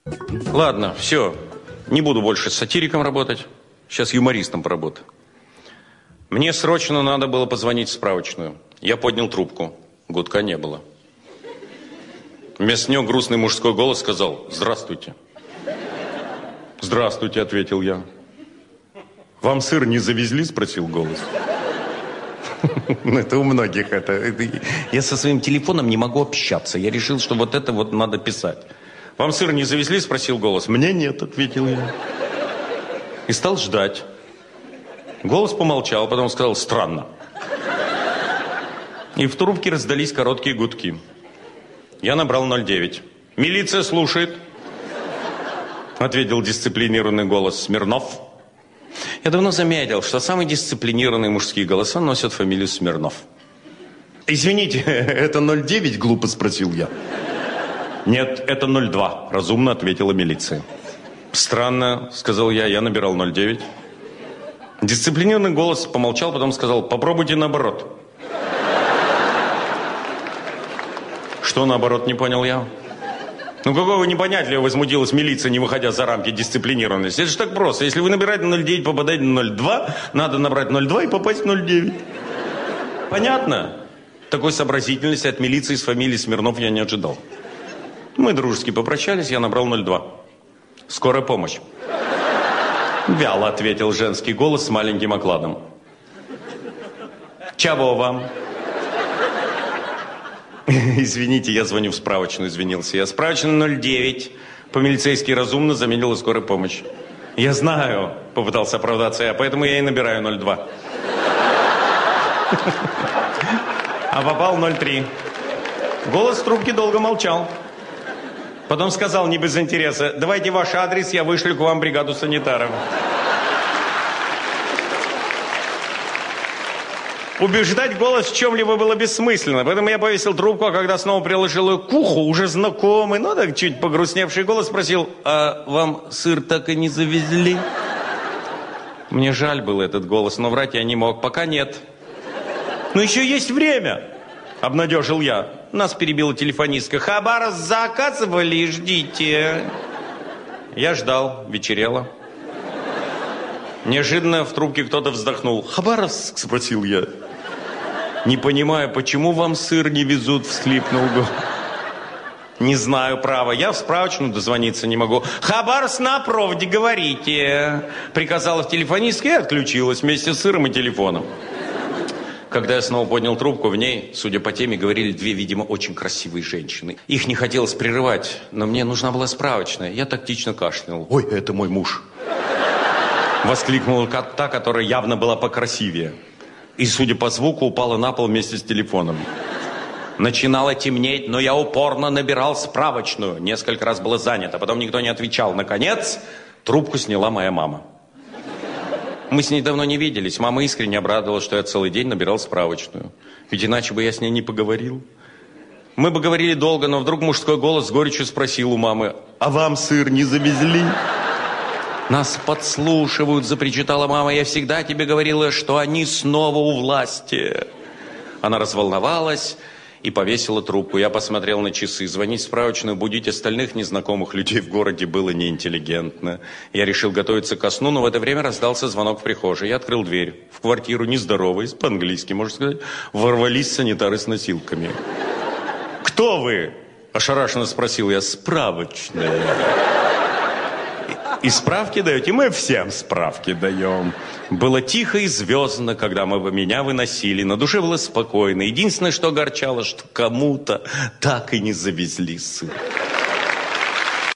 Ладно, все. Не буду больше сатириком работать. Сейчас юмористом поработаю. Мне срочно надо было позвонить в справочную. Я поднял трубку. Гудка не было. Вместо него грустный мужской голос сказал: «Здравствуйте». «Здравствуйте», — ответил я. «Вам сыр не завезли?» — спросил голос. Ну, это у многих это. Я со своим телефоном не могу общаться. Я решил, что вот это вот надо писать. «Вам сыр не завезли?» — спросил голос. «Мне нет», — ответил я. И стал ждать. Голос помолчал, потом сказал: «Странно». И в трубке раздались короткие гудки. Я набрал 09. «Милиция слушает», — ответил дисциплинированный голос. «Смирнов». Я давно заметил, что самые дисциплинированные мужские голоса носят фамилию Смирнов. «Извините, это 09?» — глупо спросил я. «Нет, это 02», — разумно ответила милиция. «Странно», — сказал я набирал 09. Дисциплинированный голос помолчал, потом сказал: «Попробуйте наоборот». «Что наоборот?» — не понял я. «Ну какого непонятливого?» — возмутилась милиция, не выходя за рамки дисциплинированности. «Это же так просто. Если вы набираете 09, попадаете на 02, надо набрать 02 и попасть в 09. Понятно?» Такой сообразительности от милиции с фамилией Смирнов я не ожидал. Мы дружески попрощались, я набрал 02. «Скорая помощь». Вяло ответил женский голос с маленьким окладом. «Чего вам?» «Извините, я звоню в справочную», — извинился я. «Справочная 09. По-милицейски разумно заменила скорую помощь». «Я знаю», — попытался оправдаться я, «поэтому я и набираю 02». А попал 03. Голос в трубке долго молчал. Потом сказал не без интереса: «Давайте ваш адрес, я вышлю к вам бригаду санитаров». Убеждать голос в чем-либо было бессмысленно, поэтому я повесил трубку, а когда снова приложил ее к уху, уже знакомый, но так чуть погрустневший голос спросил: «А вам сыр так и не завезли?» Мне жаль был этот голос, но врать я не мог. «Пока нет». «Но еще есть время», — обнадежил я. Нас перебила телефонистка: «Хабаров заказывали, ждите». Я ждал, вечерело. Неожиданно в трубке кто-то вздохнул. «Хабаровск?» — спросил я. «Не понимаю, почему вам сыр не везут?» — всхлипнул голос. «Не знаю, право. Я в справочную дозвониться не могу». «Хабаровск на проводе, говорите», — приказала телефонистка и отключилась вместе с сыром и телефоном. Когда я снова поднял трубку, в ней, судя по теме, говорили две, видимо, очень красивые женщины. Их не хотелось прерывать, но мне нужна была справочная. Я тактично кашлянул. «Ой, это мой муж!» Воскликнула та, которая явно была покрасивее. И, судя по звуку, упала на пол вместе с телефоном. Начинало темнеть, но я упорно набирал справочную. Несколько раз было занято, потом никто не отвечал. Наконец, трубку сняла моя мама. Мы с ней давно не виделись. Мама искренне обрадовалась, что я целый день набирал справочную. Ведь иначе бы я с ней не поговорил. Мы бы говорили долго, но вдруг мужской голос с горечью спросил у мамы: «А вам сыр не завезли?» «Нас подслушивают», — запричитала мама. «Я всегда тебе говорила, что они снова у власти». Она разволновалась и повесила трубку. Я посмотрел на часы. Звонить в справочную, будить остальных незнакомых людей в городе было неинтеллигентно. Я решил готовиться ко сну, но в это время раздался звонок в прихожей. Я открыл дверь. В квартиру, не здороваясь, по-английски, можно сказать, ворвались санитары с носилками. «Кто вы?» – ошарашенно спросил я. «Справочная». «И справки даете?» «Мы всем справки даем». Было тихо и звездно, когда меня выносили. На душе было спокойно. Единственное, что огорчало, что кому-то так и не завезли сыр.